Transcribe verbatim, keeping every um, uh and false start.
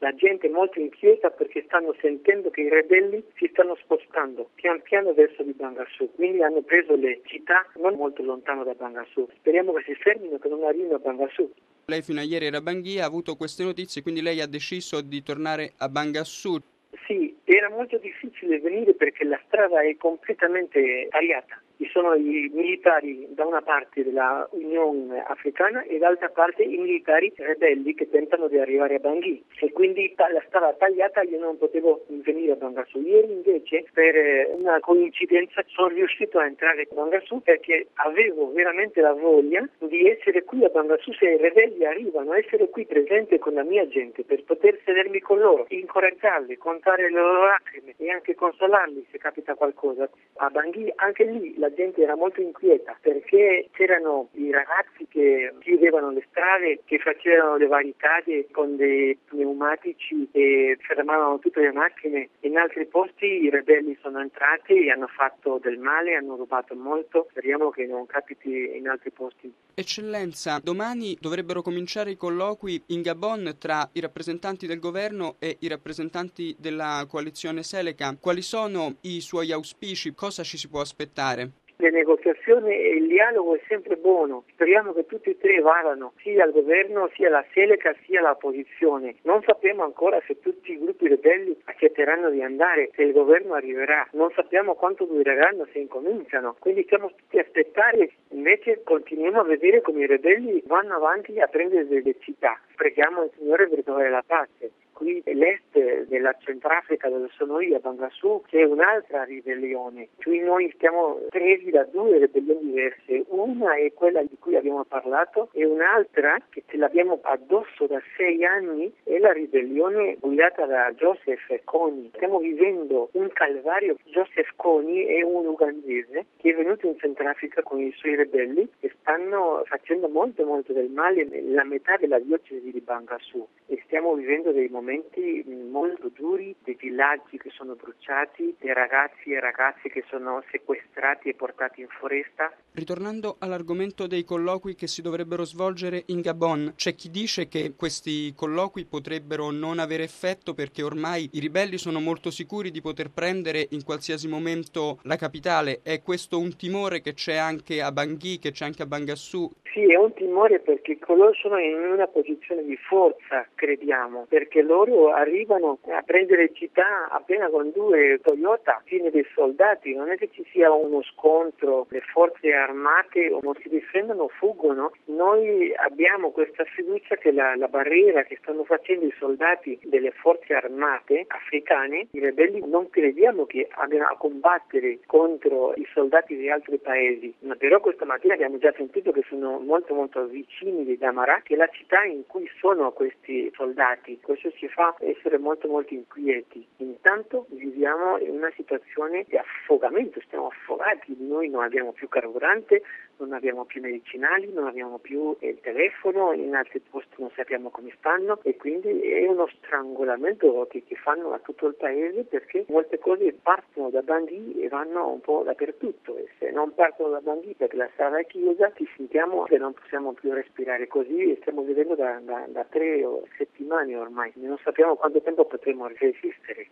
La gente è molto inquieta perché stanno sentendo che i ribelli si stanno spostando pian piano verso di Bangassou, quindi hanno preso le città non molto lontano da Bangassou. Speriamo che si fermino, che non arrivino a Bangassou. Lei fino a ieri era a Bangui, ha avuto queste notizie, quindi lei ha deciso di tornare a Bangassou. Sì, era molto difficile venire perché la strada è completamente tagliata. Ci sono i militari da una parte della Unione Africana e dall'altra parte i militari ribelli che tentano di arrivare a Bangui e quindi la strada tagliata io non potevo venire a Bangassou. Ieri invece per una coincidenza sono riuscito a entrare a Bangassou perché avevo veramente la voglia di essere qui a Bangassou se i ribelli arrivano, essere qui presente con la mia gente per poter sedermi con loro, incoraggiarli, contare le loro lacrime e anche consolarli se capita qualcosa. A Bangui anche lì la gente era molto inquieta perché c'erano i ragazzi che chiudevano le strade, che facevano le barricate con dei pneumatici e fermavano tutte le macchine. In altri posti i ribelli sono entrati e hanno fatto del male, hanno rubato molto. Speriamo che non capiti in altri posti. Eccellenza, domani dovrebbero cominciare i colloqui in Gabon tra i rappresentanti del governo e i rappresentanti della coalizione Seleka. Quali sono i suoi auspici? Cosa ci si può aspettare? Le negoziazioni e il dialogo è sempre buono. Speriamo che tutti e tre vadano, sia il governo, sia la Seleka, sia l'opposizione. Non sappiamo ancora se tutti i gruppi ribelli accetteranno di andare, se il governo arriverà. Non sappiamo quanto dureranno se incominciano. Quindi stiamo tutti a aspettare, invece continuiamo a vedere come i ribelli vanno avanti a prendere delle città. Preghiamo il Signore per trovare la pace. Qui l'est della Centrafrica dove sono io a Bangassou c'è un'altra ribellione. Qui noi stiamo presi da due ribellioni diverse. Una è quella di cui abbiamo parlato e un'altra che ce l'abbiamo addosso da sei anni è la ribellione guidata da Joseph Kony. Stiamo vivendo un calvario. Joseph Kony è un ugandese che è venuto in Centrafrica con i suoi ribelli e stanno facendo molto molto del male nella metà della diocesi di Bangassou e stiamo vivendo dei momenti molto duri, dei villaggi che sono bruciati, dei ragazzi e ragazze che sono sequestrati e portati in foresta. Ritornando all'argomento dei colloqui che si dovrebbero svolgere in Gabon, c'è chi dice che questi colloqui potrebbero non avere effetto perché ormai i ribelli sono molto sicuri di poter prendere in qualsiasi momento la capitale. È questo un timore che c'è anche a Bangui, che c'è anche a Bangassou? Sì, è un timore perché loro sono in una posizione di forza, crediamo, perché loro arrivano a prendere città appena con due Toyota piene di soldati, non è che ci sia uno scontro, le forze armate o non si difendono, fuggono. Noi abbiamo questa fiducia che la, la barriera che stanno facendo i soldati delle forze armate africane, i ribelli non crediamo che abbiano a combattere contro i soldati di altri paesi, ma però questa mattina abbiamo già sentito che sono molto molto vicini di Damara, che è la città in cui sono questi soldati. Questo ci fa essere molto molto inquieti. Intanto viviamo in una situazione di affogamento, stiamo affogati, noi non abbiamo più carburante, non abbiamo più medicinali, non abbiamo più il telefono, in altri posti non sappiamo come stanno e quindi è uno strangolamento che, che fanno a tutto il paese perché molte cose partono da Bangui e vanno un po' dappertutto e se non partono da Bangui perché la strada è chiusa ci sentiamo che non possiamo più respirare così e stiamo vivendo da, da, da tre settimane ormai, non sappiamo quanto tempo potremo resistere.